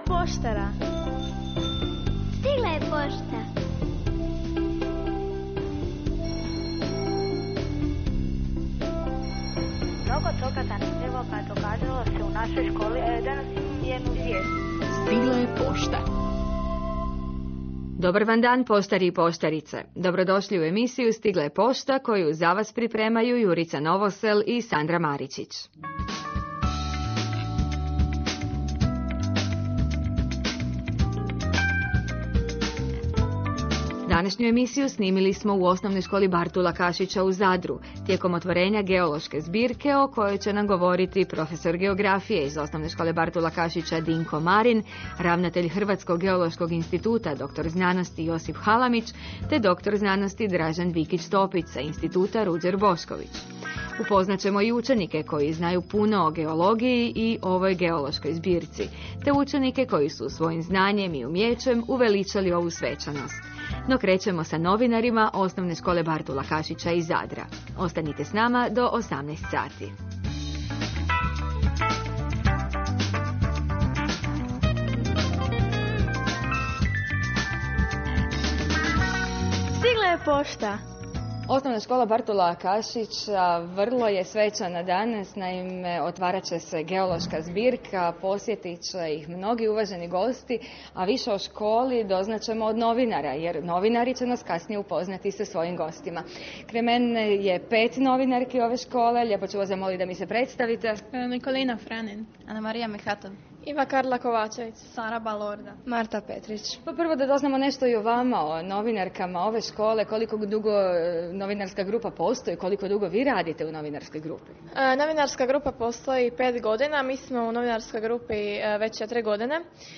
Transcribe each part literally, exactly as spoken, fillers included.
poštara. Stigla je pošta. Mnogo toga zanimljivoga događalo se u našoj školi. E, danas imam jednu vijest. Stigla je pošta. Dobar vam dan, poštari i poštarice. Dobrodošli u emisiju Stigla je pošta koju za vas pripremaju Jurica Novosel i Sandra Maričić. Današnju emisiju snimili smo u osnovnoj školi Bartula Kašića u Zadru, tijekom otvorenja geološke zbirke o kojoj će nam govoriti profesor geografije iz osnovne škole Bartula Kašića Dinko Marin, ravnatelj Hrvatskog geološkog instituta doktor znanosti Josip Halamić, te doktor znanosti Dražen Vikić-Topić sa instituta Ruđer Bošković. Upoznat ćemo i učenike koji znaju puno o geologiji i ovoj geološkoj zbirci, te učenike koji su svojim znanjem i umjećem uveličali ovu svečanost. No krećemo sa novinarima osnovne škole Bartula Kašića iz Zadra. Ostanite s nama do osamnaest sati. Stigla je pošta. Osnovna škola Bartula Kašića vrlo je svečana danas, naime otvarat će se geološka zbirka, posjetit će ih mnogi uvaženi gosti, a više o školi doznaćemo od novinara, jer novinari će nas kasnije upoznati sa svojim gostima. Kraj mene je pet novinarki ove škole, lijepo ću vas zamoliti da mi se predstavite. Nikolina Franin. Ana Marija Mehatov. Iva Karla Kovačević. Sara Balorda. Marta Petrić. Pa prvo da doznamo nešto i o vama, o novinarkama ove škole, koliko dugo novinarska grupa postoji, koliko dugo vi radite u novinarskoj grupi? E, novinarska grupa postoji pet godina, mi smo u novinarskoj grupi e, već četiri godine.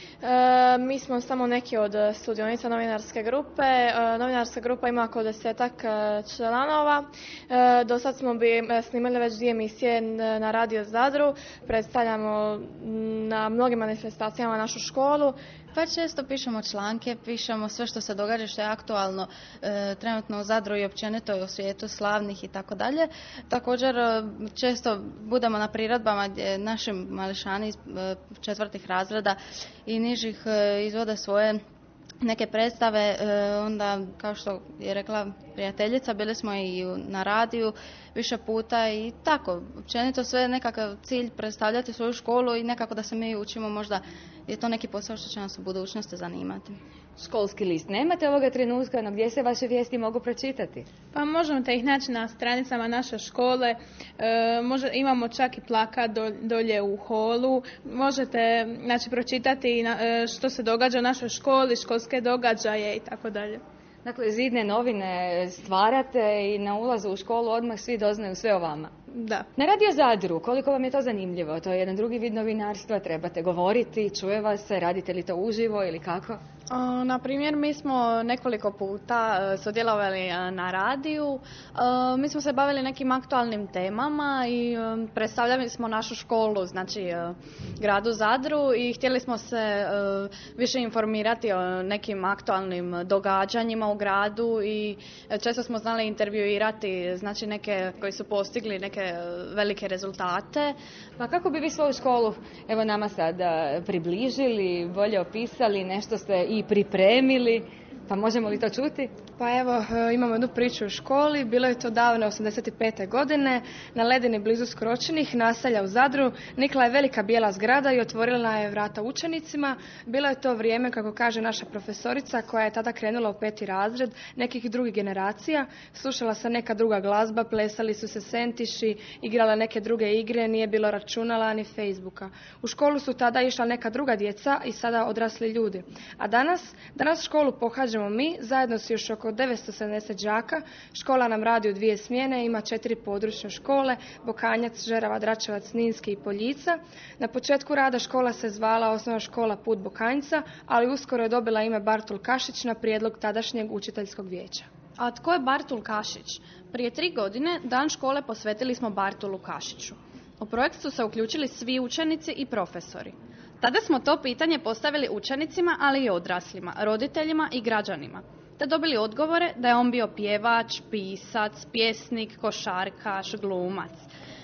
E, mi smo samo neki od sudionica novinarske grupe. E, novinarska grupa ima oko desetak članova. E, do sad smo bi snimali već dvije emisije na Radio Zadru, predstavljamo na mnogim manifestacijama našu školu. Pa često pišemo članke, pišemo sve što se događa, što je aktualno e, trenutno u Zadru i općenito i u svijetu slavnih i tako dalje. Također često budemo na priredbama gdje naši mališani iz e, četvrtih razreda i nižih e, izvode svoje neke predstave, e, onda kao što je rekla prijateljica, bili smo i na radiju više puta i tako, općenito sve nekakav cilj predstavljati svoju školu i nekako da se mi učimo, možda je to neki posao što će nas u budućnosti zanimati. Školski list nemate ovoga trenutka, no gdje se vaše vijesti mogu pročitati? Pa možete ih naći na stranicama naše škole, e, može, imamo čak i plakat do, dolje u holu, možete znači, pročitati na, e, što se događa u našoj školi, školske događaje i tako dalje. Dakle, zidne novine stvarate i na ulazu u školu odmah svi doznaju sve o vama. Da. Na Radio Zadru, koliko vam je to zanimljivo? To je jedan drugi vid novinarstva, trebate govoriti, čuje vas se, radite li to uživo ili kako? O, na primjer, mi smo nekoliko puta uh, sudjelovali uh, na radiju. Uh, mi smo se bavili nekim aktualnim temama i um, predstavljali smo našu školu, znači uh, gradu Zadru, i htjeli smo se uh, više informirati o nekim aktualnim događanjima u gradu i često smo znali intervjuirati znači neke koji su postigli neke uh, velike rezultate. Pa kako bi vi svoju školu, evo nama sada, približili, bolje opisali, nešto ste i pripremili, pa možemo li to čuti? Pa evo, imamo jednu priču u školi. Bilo je to davne osamdeset pete godine. Na ledini blizu Skročinih, naselja u Zadru, nikla je velika bijela zgrada i otvorila je vrata učenicima. Bilo je to vrijeme, kako kaže naša profesorica, koja je tada krenula u peti razred, nekih drugih generacija. Slušala se neka druga glazba, plesali su se sentiši, igrala neke druge igre, nije bilo računala ni Facebooka. U školu su tada išla neka druga djeca i sada odrasli ljudi. A danas, danas školu pohađamo mi, zajedno s još oko devetsto sedamdeset đaka. Škola nam radi u dvije smjene, ima četiri područne škole, Bokanjac, Žerava, Dračevac, Ninski i Poljica. Na početku rada škola se zvala Osnovna škola Put Bokanjca, ali uskoro je dobila ime Bartul Kašić na prijedlog tadašnjeg učiteljskog vijeća. A tko je Bartul Kašić? Prije tri godine dan škole posvetili smo Bartulu Kašiću. U projekt su se uključili svi učenici i profesori. Tada smo to pitanje postavili učenicima, ali i odraslima, roditeljima i građanima, te dobili odgovore da je on bio pjevač, pisac, pjesnik, košarkaš, glumac.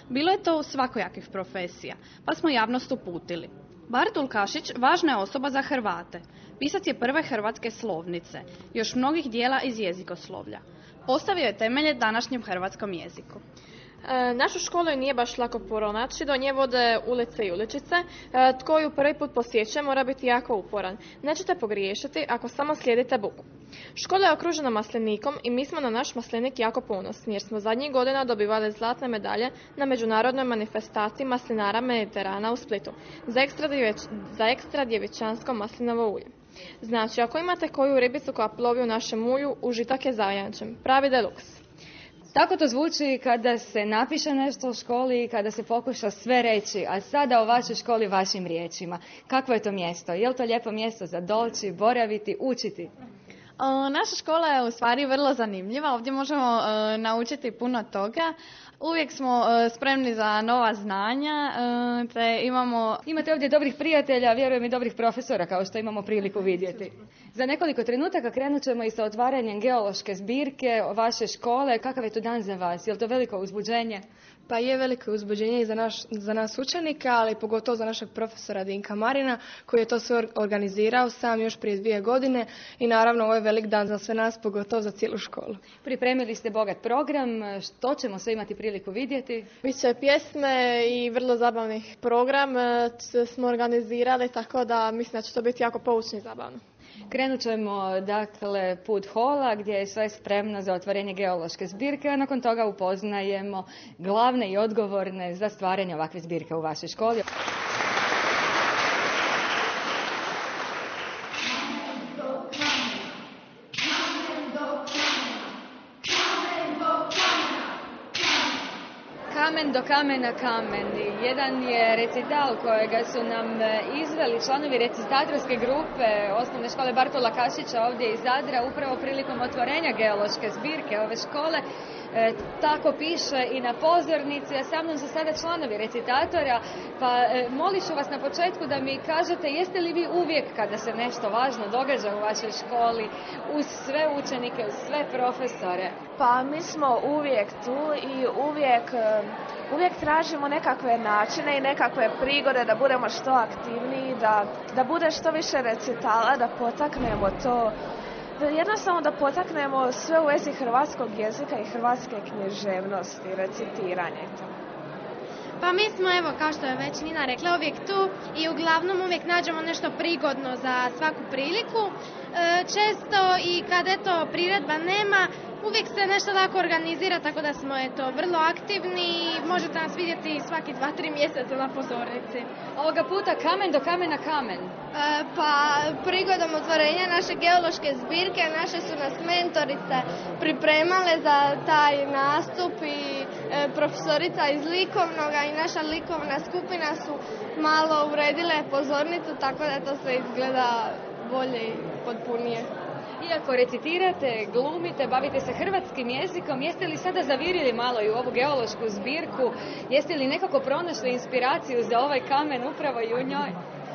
Bilo je to svakojakih profesija, pa smo javnost uputili. Bartul Kašić važna je osoba za Hrvate. Pisac je prve hrvatske slovnice, još mnogih dijela iz jezikoslovlja. Postavio je temelje današnjem hrvatskom jeziku. E, našu školu nije baš lako pronaći, do nje vode ulice i uličice. E, tko ju prvi put posjeća mora biti jako uporan. Nećete pogriješiti ako samo slijedite buku. Škola je okružena maslinikom i mi smo na naš maslinik jako ponosni jer smo zadnjih godina dobivali zlatne medalje na međunarodnoj manifestaciji maslinara Mediterana u Splitu za ekstra, djeveć, za ekstra djevičansko maslinovo ulje. Znači, ako imate koju ribicu koja plovi u našem ulju, užitak je zajamčen. Pravi deluks. Tako to zvuči kada se napiše nešto u školi i kada se pokuša sve reći, a sada o vašoj školi vašim riječima. Kakvo je to mjesto? Je li to lijepo mjesto za doći, boraviti, učiti? O, naša škola je u stvari vrlo zanimljiva. Ovdje možemo e, naučiti puno toga. Uvijek smo e, spremni za nova znanja, e, te imamo... Imate ovdje dobrih prijatelja, vjerujem i dobrih profesora, kao što imamo priliku vidjeti. Za nekoliko trenutaka krenut ćemo i sa otvaranjem geološke zbirke vaše škole. Kakav je to dan za vas? Je li to veliko uzbuđenje? Pa je veliko uzbuđenje i za, naš, za nas učenika, ali pogotovo za našeg profesora Dinka Marina, koji je to sve organizirao sam još prije dvije godine i naravno ovo je velik dan za sve nas, pogotovo za cijelu školu. Pripremili ste bogat program, što ćemo sve imati priliku vidjeti? Biće pjesme i vrlo zabavnih program smo organizirali, tako da mislim da će to biti jako poučno i zabavno. Krenut ćemo dakle put hola gdje je sve spremno za otvorenje geološke zbirke, a nakon toga upoznajemo glavne i odgovorne za stvaranje ovakve zbirke u vašoj školi. Kamen do kamena kamen. Jedan je recital kojega su nam izveli članovi recitatorske grupe osnovne škole Bartola Kašića ovdje iz Zadra upravo prilikom otvorenja geološke zbirke ove škole. E, tako piše i na pozornici, a sa mnom su sada članovi recitatora, pa e, molit ću vas na početku da mi kažete jeste li vi uvijek kada se nešto važno događa u vašoj školi uz sve učenike, uz sve profesore? Pa mi smo uvijek tu i uvijek, uvijek tražimo nekakve načine i nekakve prigode da budemo što aktivniji, da, da bude što više recitala, da potaknemo to. Jednostavno da potaknemo sve u vezi hrvatskog jezika i hrvatske književnosti, recitiranje. Pa mi smo, evo, kao što je već Nina rekla, uvijek tu i uglavnom uvijek nađemo nešto prigodno za svaku priliku. E, često i kad eto priredba nema, uvijek se nešto tako organizira, tako da smo eto vrlo aktivni i možete nas vidjeti svaki dva, tri mjeseca na pozornici. Ovoga puta kamen do kamena kamen. E, pa prigodom otvorenja naše geološke zbirke naše su nas mentorice pripremale za taj nastup i e, profesorica iz likovnoga i naša likovna skupina su malo uredile pozornicu, tako da to sve izgleda bolje i potpunije. Iako recitirate, glumite, bavite se hrvatskim jezikom, jeste li sada zavirili malo i u ovu geološku zbirku? Jeste li nekako pronašli inspiraciju za ovaj kamen upravo i u njoj?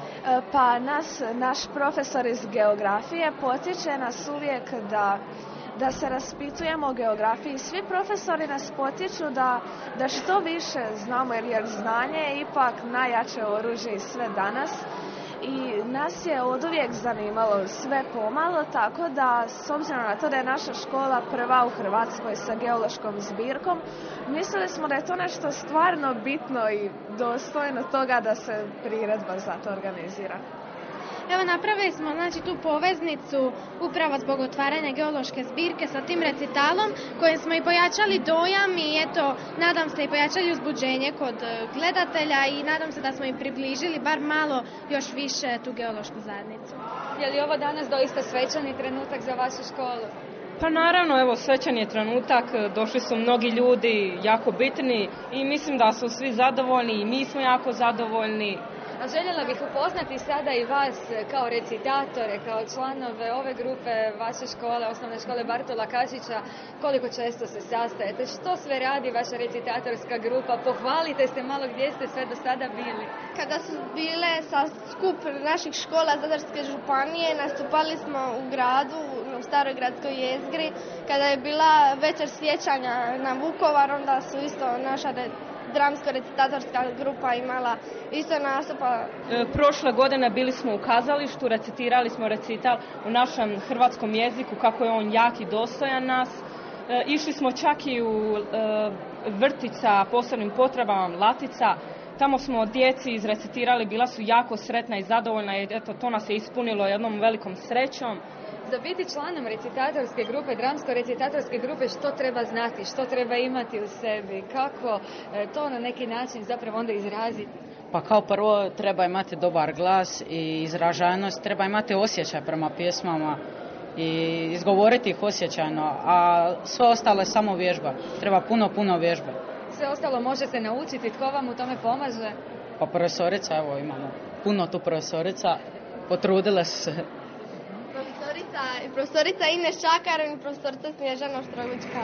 Pa nas, naš profesor iz geografije potiče nas uvijek da, da se raspitujemo o geografiji. Svi profesori nas potiču da, da što više znamo, jer znanje je ipak najjače oružje i sve danas. I nas je oduvijek zanimalo sve pomalo, tako da s obzirom na to da je naša škola prva u Hrvatskoj sa geološkom zbirkom, mislili smo da je to nešto stvarno bitno i dostojno toga da se priredba za to organizira. Evo, napravili smo znači tu poveznicu upravo zbog otvaranja geološke zbirke sa tim recitalom kojim smo i pojačali dojam i eto, nadam se i pojačali uzbuđenje kod gledatelja i nadam se da smo im približili bar malo još više tu geološku zajednicu. Je li ovo danas doista svečani trenutak za vašu školu? Pa naravno, evo, svečan je trenutak, došli su mnogi ljudi jako bitni i mislim da su svi zadovoljni i mi smo jako zadovoljni. A željela bih upoznati sada i vas kao recitatore, kao članove ove grupe vaše škole, osnovne škole Bartola Kašića, koliko često se sastajete, što sve radi vaša recitatorska grupa, pohvalite se malo gdje ste sve do sada bili. Kada su bile sa skup naših škola Zadarske županije, nastupali smo u gradu, u staroj gradskoj jezgri, kada je bila večer sjećanja na Vukovar, onda su isto naša dramsko-recitatorska grupa imala isto nastupa. E, prošle godine bili smo u kazalištu, recitirali smo recital u našem hrvatskom jeziku, kako je on jak i dostojan nas. E, išli smo čak i u e, vrtić sa posebnim potrebama, Latica. Tamo smo djeci izrecitirali, bila su jako sretna i zadovoljna i eto, to nas je ispunilo jednom velikom srećom. Za biti članom recitatorske grupe, dramsko-recitatorske grupe, što treba znati, što treba imati u sebi, kako to na neki način zapravo onda izraziti? Pa kao prvo treba imati dobar glas i izražajnost, treba imati osjećaj prema pjesmama i izgovoriti ih osjećajno, a sve ostalo je samo vježba, treba puno, puno vježbe. Sve ostalo može se naučiti, tko vam u tome pomaže? Pa profesorica, evo imamo puno tu profesorica, potrudile su se. Profesorica, profesorica Ines Šakar i profesorica Snježana Štrogućka.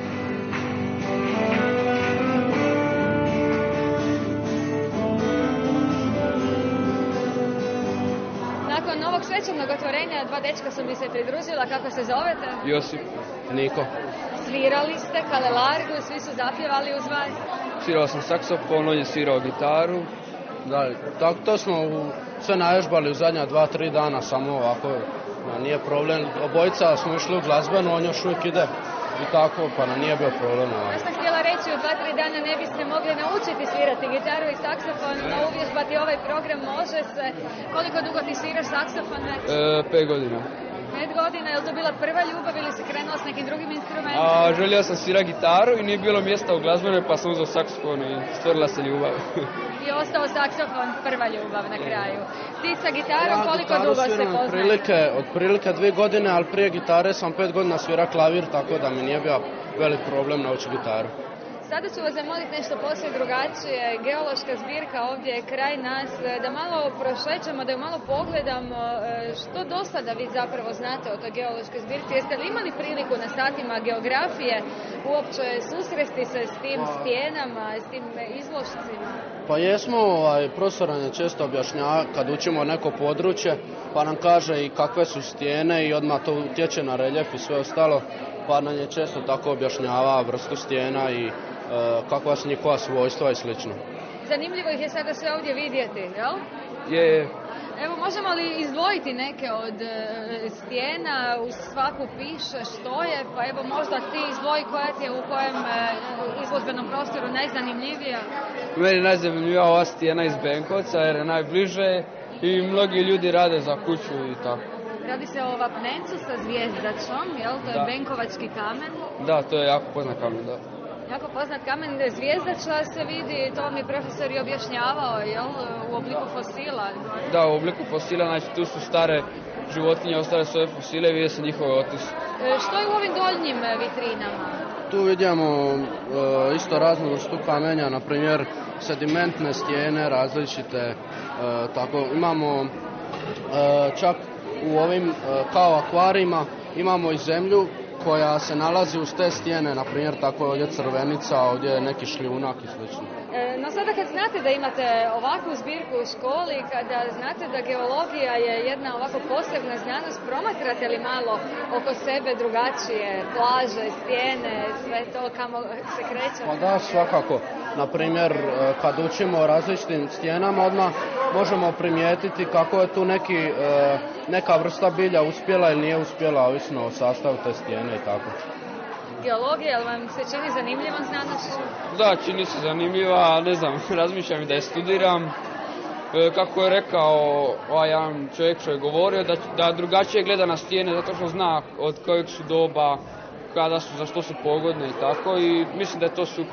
Nakon ovog svečanog otvorenja dva dečka su mi se pridružila. Kako se zovete? Josip. Niko. Svirali ste kalelargu, svi su zapjevali uz vas? Svirao sam saksofon, on je svirao gitaru. Da, tako to smo u, sve naježbali u zadnja dva, tri dana, samo ovako, no, nije problem. Obojica smo išli u glazbenu, on još uvijek ide i tako, pa nam nije bio problem. Ja sam htjela reći, u dva, tri dana ne biste mogli naučiti svirati gitaru i saksofon, no uvježbati ovaj program može se. Koliko dugo ti sviraš saksofon već? E, pet godina. Pet godina, je li to bila prva ljubav ili si krenuo s nekim drugim instrumentom? A, želio sam svirati gitaru i nije bilo mjesta u glazbenoj, pa sam uzeo saksofon i stvorila se ljubav. I ostao saksofon prva ljubav na kraju. Ti sa gitarom ja, koliko dugo se poznajete? Otprilike, otprilike dvije godine, ali prije gitare sam pet godina svira klavir, tako da mi nije bio velik problem naučiti gitaru. Sada ću vas zamoliti nešto posve drugačije. Geološka zbirka ovdje je kraj nas. Da malo prošećemo, da ju malo pogledamo. Što do sada vi zapravo znate o toj geološkoj zbirci? Jeste li imali priliku na satima geografije uopće susresti se s tim stijenama, s tim izložcima? Pa jesmo, ovaj, profesor nam je često objašnjava kad učimo neko područje, pa nam kaže i kakve su stijene i odmah to utječe na reljef i sve ostalo. Pa nam je često tako objašnjava vrstu stijena i E, kakva su njihova svojstva i slično. Zanimljivo ih je sada sve ovdje vidjeti, jel? Je, je. Evo, možemo li izdvojiti neke od e, stijena, u svaku piše što je, pa evo možda ti izdvoji koja ti je u kojem e, izložbenom prostoru najzanimljivija? Meni najzanimljivija ova stijena iz Benkovca jer je najbliže i mnogi ljudi rade za kuću i tako. Radi se o vapnencu sa zvjezdačom, jel? To je da. Benkovački kamen. Da, to je jako poznat kamen, da. Jako poznat kamen, zvjezdača se vidi, to mi profesor i objašnjavao, jel, u obliku fosila? Da, u obliku fosila, znači tu su stare životinje, ostale svoje fosile i vidi se njihove otis. E, što je u ovim doljnjim vitrinama? Tu vidimo e, isto raznu vrstu kamenja, na primjer sedimentne stijene, različite, e, tako imamo e, čak u ovim e, kao akvarijima imamo i zemlju koja se nalazi uz te stijene, na primjer tako ovdje crvenica, ovdje neki šljunak i slično. E, no sada kad znate da imate ovakvu zbirku u školi, kada znate da geologija je jedna ovako posebna znanost, promatrate li malo oko sebe drugačije plaže, stijene, sve to kamo se kreće? Pa da, svakako. Na primjer, kad učimo o različitim stijenama, odmah možemo primijetiti kako je tu neki, neka vrsta bilja uspjela ili nije uspjela, ovisno o sastavu te stijene i tako. Geologija, jel vam se čini zanimljivom znanošću? Da, čini se zanimljiva, ne znam, razmišljam i da je studiram. Kako je rekao ovaj jedan čovjek što je govorio, da, da drugačije gleda na stijene zato što zna od kojeg su doba, kada su, za što su pogodne i tako, i mislim da je to super.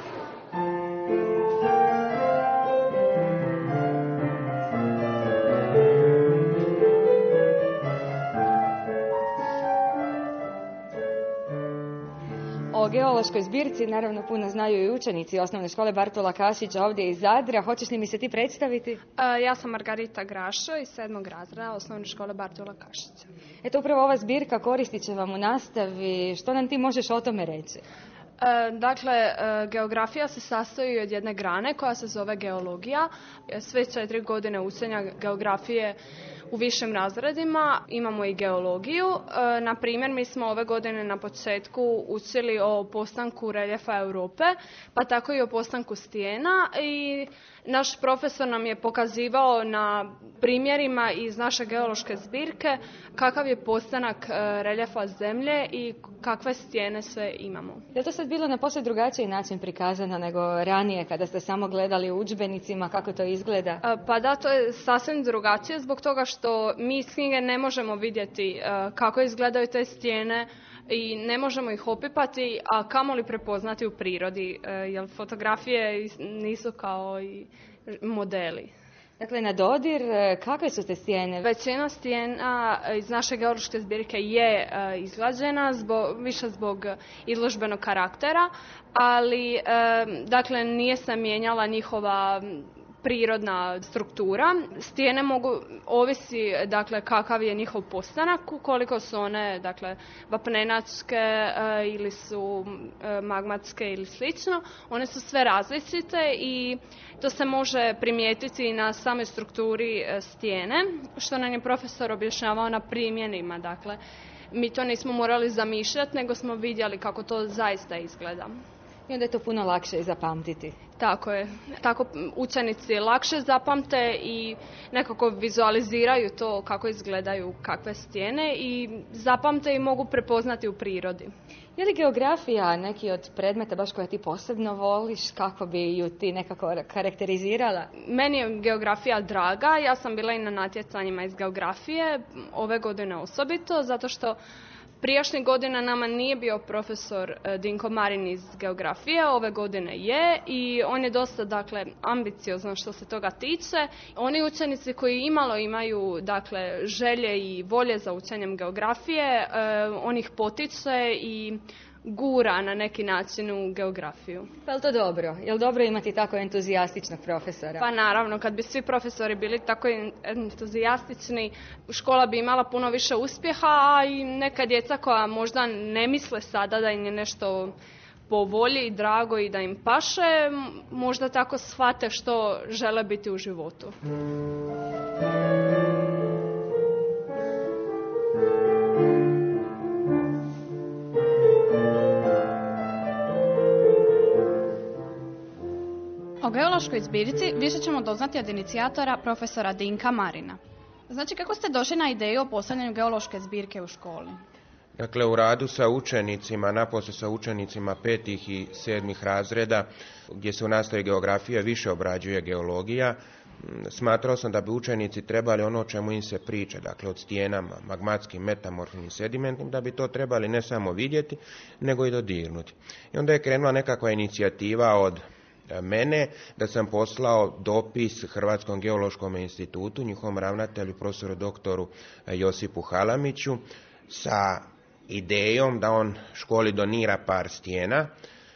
O geološkoj zbirci naravno puno znaju i učenici osnovne škole Bartola Kašića ovdje iz Zadra. Hoćeš li mi se ti predstaviti? Uh, ja sam Margarita Grašo iz sedmog razreda osnovne škole Bartola Kašića. Eto, upravo ova zbirka koristit će vam u nastavi. Što nam ti možeš o tome reći? Dakle, geografija se sastoji od jedne grane koja se zove geologija. Sve četiri godine učenja geografije u višim razredima imamo i geologiju. Na primjer, mi smo ove godine na početku učili o postanku reljefa Europe, pa tako i o postanku stijena, i naš profesor nam je pokazivao na primjerima iz naše geološke zbirke kakav je postanak reljefa zemlje i kakve stijene sve imamo. Je li to sad bilo na posve drugačiji način prikazano nego ranije kada ste samo gledali u udžbenicima kako to izgleda? Pa da, to je sasvim drugačije zbog toga što mi iz knjige ne možemo vidjeti kako izgledaju te stijene i ne možemo ih opipati, a kamoli prepoznati u prirodi, jer fotografije nisu kao i modeli. Dakle, na dodir, kakve su te stijene? Većina stijena iz naše geološke zbirke je izgrađena, zbog, više zbog izložbenog karaktera, ali dakle nije se mijenjala njihova prirodna struktura. Stijene mogu ovisi, dakle, kakav je njihov postanak, koliko su one, dakle, vapnenačke e, ili su e, magmatske ili slično. One su sve različite i to se može primijetiti na samoj strukturi e, stijene, što nam je profesor objašnjavao na primjenima. Dakle, mi to nismo morali zamišljati, nego smo vidjeli kako to zaista izgleda. I onda je to puno lakše zapamtiti. Tako je. Tako učenici lakše zapamte i nekako vizualiziraju to kako izgledaju kakve stijene i zapamte i mogu prepoznati u prirodi. Je li geografija neki od predmeta baš koje ti posebno voliš, kako bi ju ti nekako karakterizirala? Meni je geografija draga, ja sam bila i na natjecanjima iz geografije, ove godine osobito, zato što prijašnjih godina nama nije bio profesor Dinko Marin iz geografije, ove godine je i on je dosta, dakle, ambiciozan što se toga tiče. Oni učenici koji imalo imaju, dakle, želje i volje za učenjem geografije, on ih potiče i gura na neki način u geografiju. Pa je li to dobro? Je li dobro imati tako entuzijastičnog profesora? Pa naravno, kad bi svi profesori bili tako entuzijastični, škola bi imala puno više uspjeha, a i neka djeca koja možda ne misle sada da im je nešto po volji i drago i da im paše, možda tako shvate što žele biti u životu. O geološkoj zbirci više ćemo doznati od inicijatora profesora Dinka Marina. Znači, kako ste došli na ideju o postavljanju geološke zbirke u školi? Dakle, u radu sa učenicima, napose sa učenicima petih i sedmih razreda, gdje se u nastavi geografije više obrađuje geologija, smatrao sam da bi učenici trebali ono o čemu im se priča, dakle od stijenama, magmatskim, metamorfnim, sedimentnim, da bi to trebali ne samo vidjeti, nego i dodirnuti. I onda je krenula nekakva inicijativa od mene, da sam poslao dopis Hrvatskom geološkom institutu, njihovom ravnatelju, profesoru doktoru Josipu Halamiću, sa idejom da on školi donira par stijena.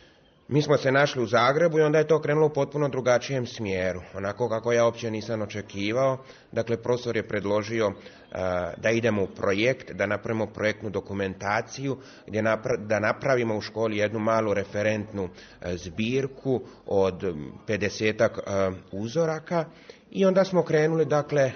Mi smo se našli u Zagrebu i onda je to krenulo u potpuno drugačijem smjeru, onako kako ja uopće nisam očekivao. Dakle, profesor je predložio uh, da idemo u projekt, da napravimo projektnu dokumentaciju, gdje napra- da napravimo u školi jednu malu referentnu uh, zbirku od pedesetak uh, uzoraka. I onda smo krenuli, dakle,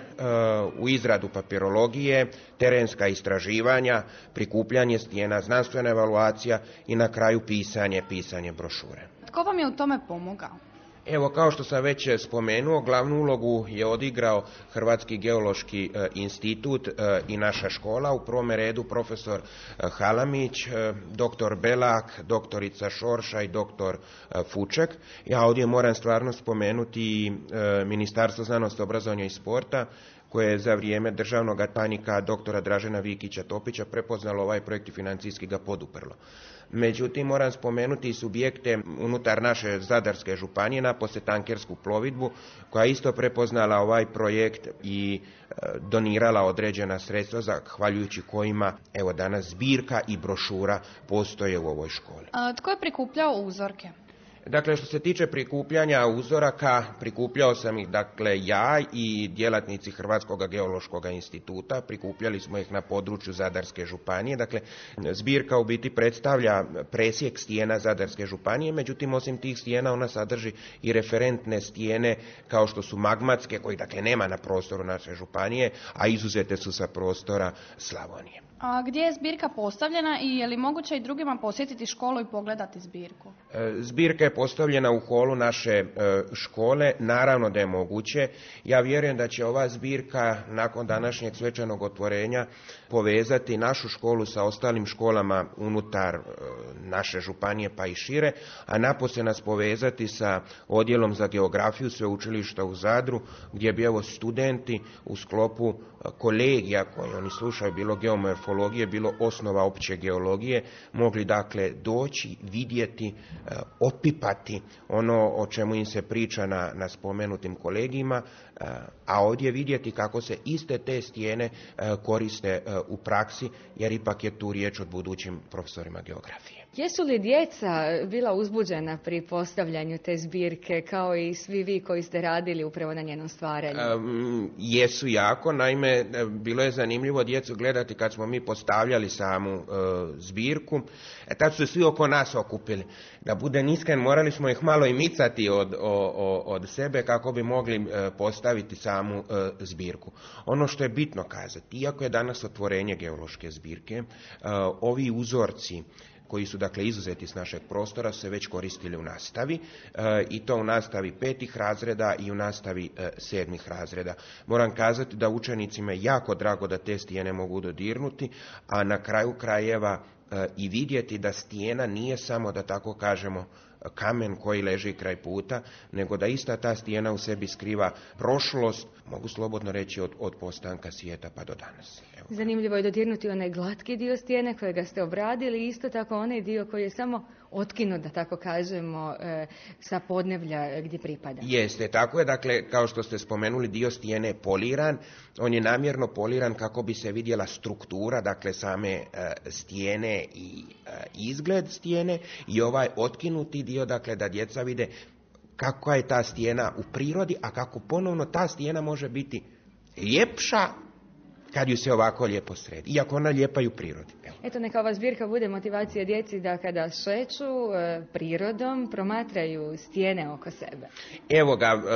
u izradu papirologije, terenska istraživanja, prikupljanje stijena, znanstvena evaluacija i na kraju pisanje, pisanje brošure. Tko vam je u tome pomogao? Evo, kao što sam već spomenuo, glavnu ulogu je odigrao Hrvatski geološki e, institut e, i naša škola, u prvome redu profesor e, Halamić, e, doktor Belak, doktorica Šorša i doktor e, Fuček. Ja ovdje moram stvarno spomenuti e, Ministarstvo znanosti, obrazovanja i sporta, koje je za vrijeme državnog tajnika doktora Dražena Vikića Topića prepoznalo ovaj projekt i financijski ga poduprlo. Međutim, moram spomenuti i subjekte unutar naše Zadarske županije, napose tankersku plovidbu, koja je isto prepoznala ovaj projekt i e, donirala određena sredstva, zahvaljujući kojima evo danas zbirka i brošura postoje u ovoj školi. A, tko je prikupljao uzorke? Dakle, što se tiče prikupljanja uzoraka, prikupljao sam ih, dakle, ja i djelatnici Hrvatskog geološkog instituta, prikupljali smo ih na području Zadarske županije. Dakle, zbirka u biti predstavlja presjek stijena Zadarske županije, međutim, osim tih stijena ona sadrži i referentne stijene kao što su magmatske, koji, dakle, nema na prostoru naše županije, a izuzete su sa prostora Slavonije. A gdje je zbirka postavljena i je li moguće i drugima posjetiti školu i pogledati zbirku? Zbirka je postavljena u holu naše škole, naravno da je moguće. Ja vjerujem da će ova zbirka nakon današnjeg svečanog otvorenja povezati našu školu sa ostalim školama unutar naše županije pa i šire, a napose nas povezati sa odjelom za geografiju sveučilišta u Zadru, gdje bi evo studenti u sklopu kolegija koji oni slušaju, bilo geomorfologije, bilo osnova opće geologije, mogli dakle doći, vidjeti, opipati ono o čemu im se priča na, na spomenutim kolegijima, a ovdje vidjeti kako se iste te stijene koriste u praksi, jer ipak je tu riječ o budućim profesorima geografije. Jesu li djeca bila uzbuđena pri postavljanju te zbirke, kao i svi vi koji ste radili upravo na njenom stvaranju? Um, jesu jako, naime, bilo je zanimljivo djecu gledati kad smo mi postavljali samu uh, zbirku. E, tad su svi oko nas okupili. Da budem iskren, morali smo ih malo i micati od, od, od sebe kako bi mogli uh, postaviti samu uh, zbirku. Ono što je bitno kazati, iako je danas otvorenje geološke zbirke, uh, ovi uzorci koji su dakle izuzeti s našeg prostora, se već koristili u nastavi e, i to u nastavi petih razreda i u nastavi e, sedmih razreda. Moram kazati da učenicima je jako drago da te stijene mogu dodirnuti, a na kraju krajeva e, i vidjeti da stijena nije samo, da tako kažemo, kamen koji leži kraj puta, nego da ista ta stijena u sebi skriva prošlost, mogu slobodno reći od, od postanka svijeta pa do danas. Evo. Zanimljivo je dodirnuti onaj glatki dio stijene kojega ste obradili, isto tako onaj dio koji je samo otkinut, da tako kažemo, e, sa podneblja gdje pripada. Jeste, tako je, dakle, kao što ste spomenuli, dio stijene je poliran, on je namjerno poliran kako bi se vidjela struktura, dakle, same e, stijene i e, izgled stijene, i ovaj otkinuti dio, dakle, da djeca vide kako je ta stijena u prirodi, a kako ponovno ta stijena može biti ljepša kad ju se ovako lijepo sredi, iako ona lijepa i u prirodi. Evo. Eto, neka ova zbirka bude motivacija djeci da kada šeću e, prirodom, promatraju stijene oko sebe. Evo ga, e,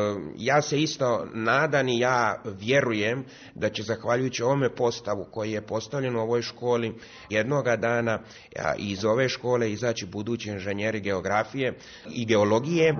ja se isto nadam i ja vjerujem da će, zahvaljujući ovome postavu koji je postavljen u ovoj školi, jednoga dana a, iz ove škole izaći budući inženjeri geografije i geologije.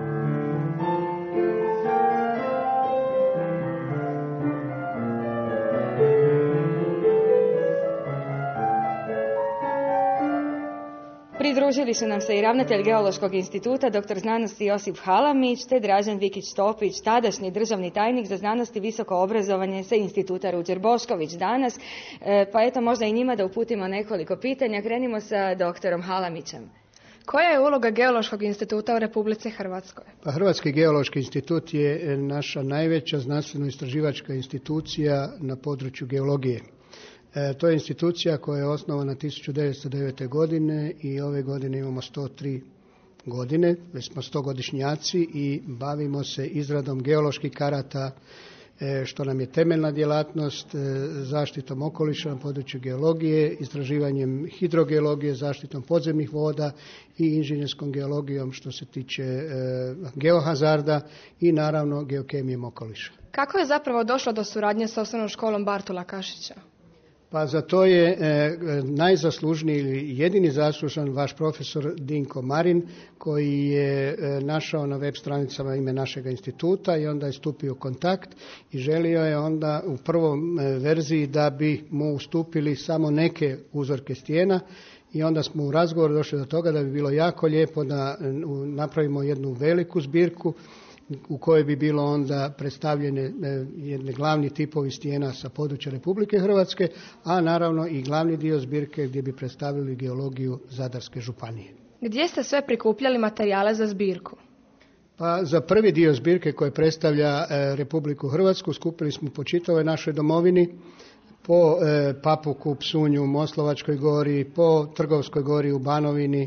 Pridružili su nam se i ravnatelj Geološkog instituta, doktor znanosti Josip Halamić, te Dražen Vikić-Topić, tadašnji državni tajnik za znanost i visoko obrazovanje sa instituta Ruđer Bošković danas. E, pa eto, možda i njima da uputimo nekoliko pitanja. Krenimo sa doktorom Halamićem. Koja je uloga Geološkog instituta u Republici Hrvatskoj? Pa Hrvatski geološki institut je naša najveća znanstveno-istraživačka institucija na području geologije. E, to je institucija koja je osnovana tisuću devetsto devete. godine i ove godine imamo sto tri godine, već smo stogodišnjaci i bavimo se izradom geoloških karata, e, što nam je temeljna djelatnost, e, zaštitom okoliša na području geologije, istraživanjem hidrogeologije, zaštitom podzemnih voda i inženjerskom geologijom što se tiče e, geohazarda i naravno geokemijom okoliša. Kako je zapravo došlo do suradnje s osnovnom školom Bartula Kašića? Pa za to je e, najzaslužniji ili jedini zaslužan vaš profesor Dinko Marin, koji je e, našao na web stranicama ime našega instituta i onda je stupio u kontakt i želio je onda u prvom e, verziji da bi mu ustupili samo neke uzorke stijena i onda smo u razgovoru došli do toga da bi bilo jako lijepo da e, napravimo jednu veliku zbirku u kojoj bi bilo onda predstavljene jedne glavni tipovi stijena sa područja Republike Hrvatske, a naravno i glavni dio zbirke gdje bi predstavili geologiju Zadarske županije. Gdje ste sve prikupljali materijale za zbirku? Pa za prvi dio zbirke koje predstavlja e, Republiku Hrvatsku skupili smo po čitavoj našoj domovini, po e, Papuku, Psunju, Moslovačkoj gori, po Trgovskoj gori u Banovini,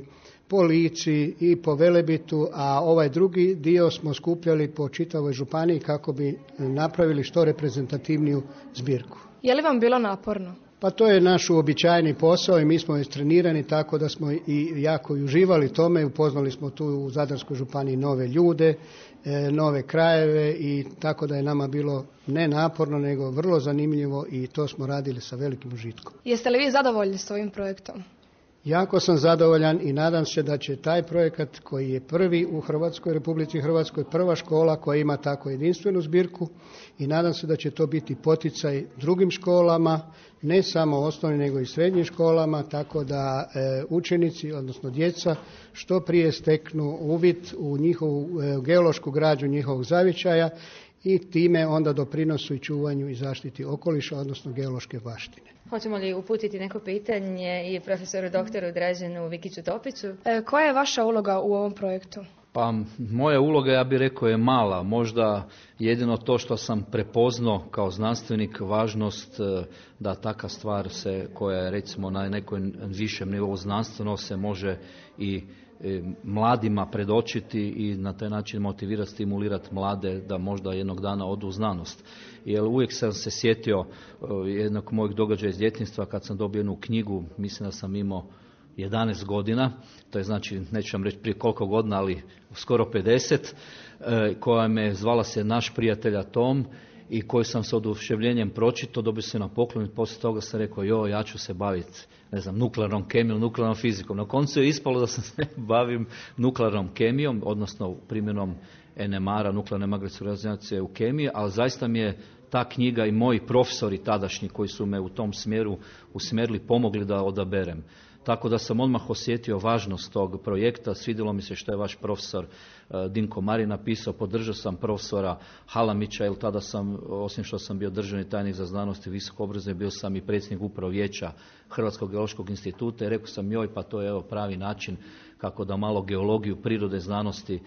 po Lici i po Velebitu, a ovaj drugi dio smo skupljali po čitavoj županiji kako bi napravili što reprezentativniju zbirku. Je li vam bilo naporno? Pa to je naš uobičajeni posao i mi smo istrenirani tako da smo i jako i uživali tome. Upoznali smo tu u Zadarskoj županiji nove ljude, nove krajeve i tako da je nama bilo ne naporno nego vrlo zanimljivo i to smo radili sa velikim užitkom. Jeste li vi zadovoljni s ovim projektom? Jako sam zadovoljan i nadam se da će taj projekat koji je prvi u Hrvatskoj, Republici Hrvatskoj, prva škola koja ima tako jedinstvenu zbirku i nadam se da će to biti poticaj drugim školama, ne samo osnovnim nego i srednjim školama, tako da e, učenici, odnosno djeca, što prije steknu uvid u njihovu e, geološku građu njihovog zavičaja i time onda doprinosu i čuvanju i zaštiti okoliša, odnosno geološke baštine. Hoćemo li uputiti neko pitanje i profesoru doktoru Draženu Vikiću Topiću? E, koja je vaša uloga u ovom projektu? Pa moja uloga, ja bih rekao, je mala. Možda jedino to što sam prepoznao kao znanstvenik važnost da taka stvar se, koja je recimo na nekom višem nivou znanstveno, se može i mladima predočiti i na taj način motivirati, stimulirati mlade da možda jednog dana odu u znanost. Jer uvijek sam se sjetio jednog mojeg događaja iz djetinjstva kad sam dobio jednu knjigu, mislim da sam imao jedanaest godina, to je znači, neću vam reći prije koliko godina, ali skoro pedeset, koja me zvala se Naš prijatelj Atom i koju sam s oduševljenjem pročitao, dobio se na poklon i poslije toga sam rekao, jo, ja ću se baviti, ne znam, nuklearnom kemijom, nuklearnom fizikom. Na koncu je ispalo da sam se bavim nuklearnom kemijom, odnosno primjenom en em ara, nuklearne magnetske rezonance u kemiji, ali zaista mi je ta knjiga i moji profesori tadašnji koji su me u tom smjeru usmjerili, pomogli da odaberem. Tako da sam odmah osjetio važnost tog projekta, svidjelo mi se što je vaš profesor Dinko Marin napisao, podržao sam profesora Halamića, jer tada sam, osim što sam bio državni tajnik za znanost i visoko obrazovanje, bio sam i predsjednik upravo vijeća Hrvatskog geološkog instituta i rekao sam, joj, pa to je evo pravi način kako da malo geologiju, prirode, znanosti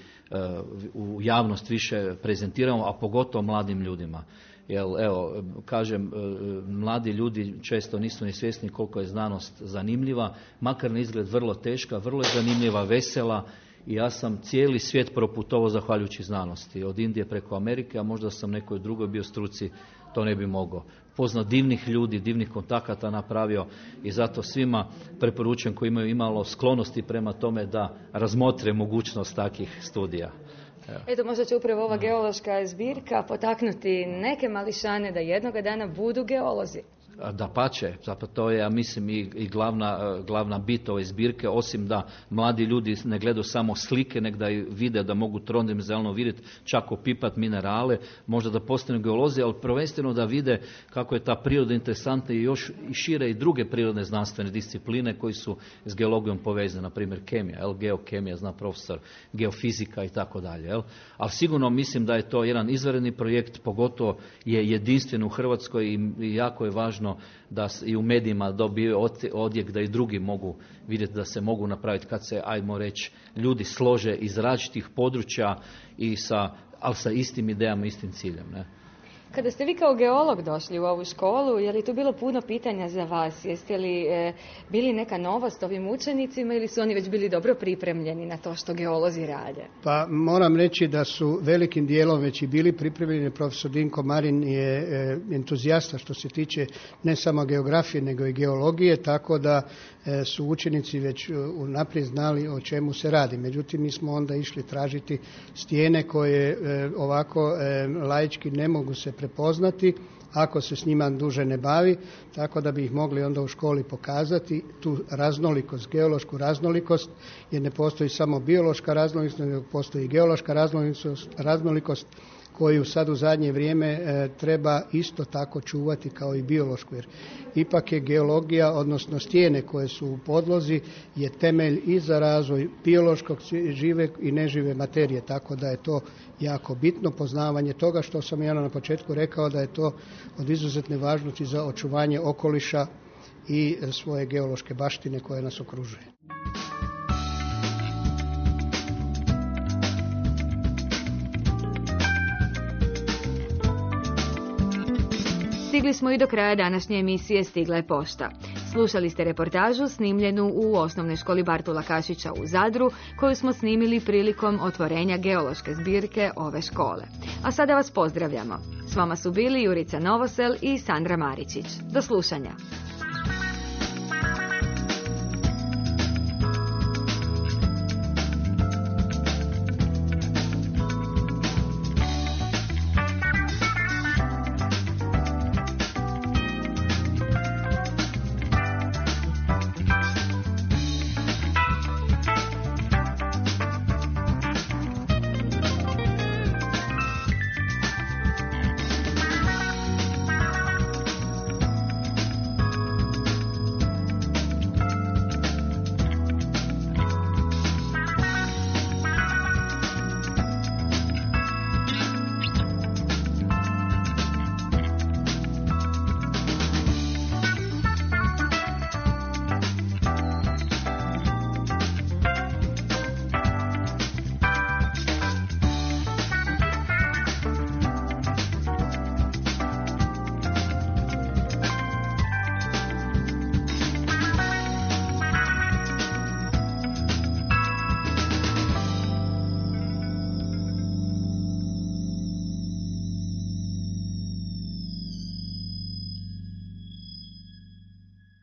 u javnost više prezentiramo, a pogotovo mladim ljudima. Jer, evo, kažem, mladi ljudi često nisu ni svjesni koliko je znanost zanimljiva, makar na izgled vrlo teška, vrlo je zanimljiva, vesela i ja sam cijeli svijet proputovao zahvaljujući znanosti. Od Indije preko Amerike, a možda sam nekoj drugoj bio struci, to ne bi mogao. Poznao divnih ljudi, divnih kontakata napravio i zato svima preporučujem koji imaju imalo sklonosti prema tome da razmotre mogućnost takvih studija. Evo. Eto, možda će upravo ova geološka zbirka potaknuti neke mališane da jednoga dana budu geolozi. Dapače, zapravo to je, ja mislim, i, i glavna, glavna bit ove zbirke, osim da mladi ljudi ne gledaju samo slike, nek da vide da mogu trodimenzionalno vidjeti, čak opipat minerale, možda da postanu geolozi, ali prvenstveno da vide kako je ta priroda interesantna i još i šire i druge prirodne znanstvene discipline koji su s geologijom povezane, na primjer kemija, el, geokemija, zna profesor, geofizika i tako dalje. Ali sigurno mislim da je to jedan izvanredni projekt, pogotovo je jedinstven u Hrvatskoj i jako je važno da i u medijima dobiju odjek da i drugi mogu vidjeti da se mogu napraviti kad se, ajmo reći, ljudi slože iz različitih područja i sa, ali sa istim idejama, istim ciljem. Ne? Kada ste vi kao geolog došli u ovu školu, je li tu bilo puno pitanja za vas? Jeste li e, bili neka novost ovim učenicima ili su oni već bili dobro pripremljeni na to što geolozi rade? Pa moram reći da su velikim dijelom već i bili pripremljeni. Profesor Dinko Marin je e, entuzijasta što se tiče ne samo geografije nego i geologije, tako da e, su učenici već unaprijed znali o čemu se radi. Međutim, mi smo onda išli tražiti stijene koje e, ovako e, laički ne mogu se prepoznati ako se s njima duže ne bavi, tako da bi ih mogli onda u školi pokazati, tu raznolikost, geološku raznolikost, jer ne postoji samo biološka raznolikost, nego postoji i geološka raznolikost, raznolikost koju sad u zadnje vrijeme e, treba isto tako čuvati kao i biološku, jer ipak je geologija, odnosno stijene koje su u podlozi, je temelj i za razvoj biološkog, žive i nežive materije, tako da je to jako bitno poznavanje toga što sam ja na početku rekao da je to od izuzetne važnosti za očuvanje okoliša i svoje geološke baštine koje nas okružuje. Stigli smo i do kraja današnje emisije Stigla je pošta. Slušali ste reportažu snimljenu u osnovnoj školi Bartula Kašića u Zadru, koju smo snimili prilikom otvorenja geološke zbirke ove škole. A sada vas pozdravljamo. S vama su bili Jurica Novosel i Sandra Maričić. Do slušanja.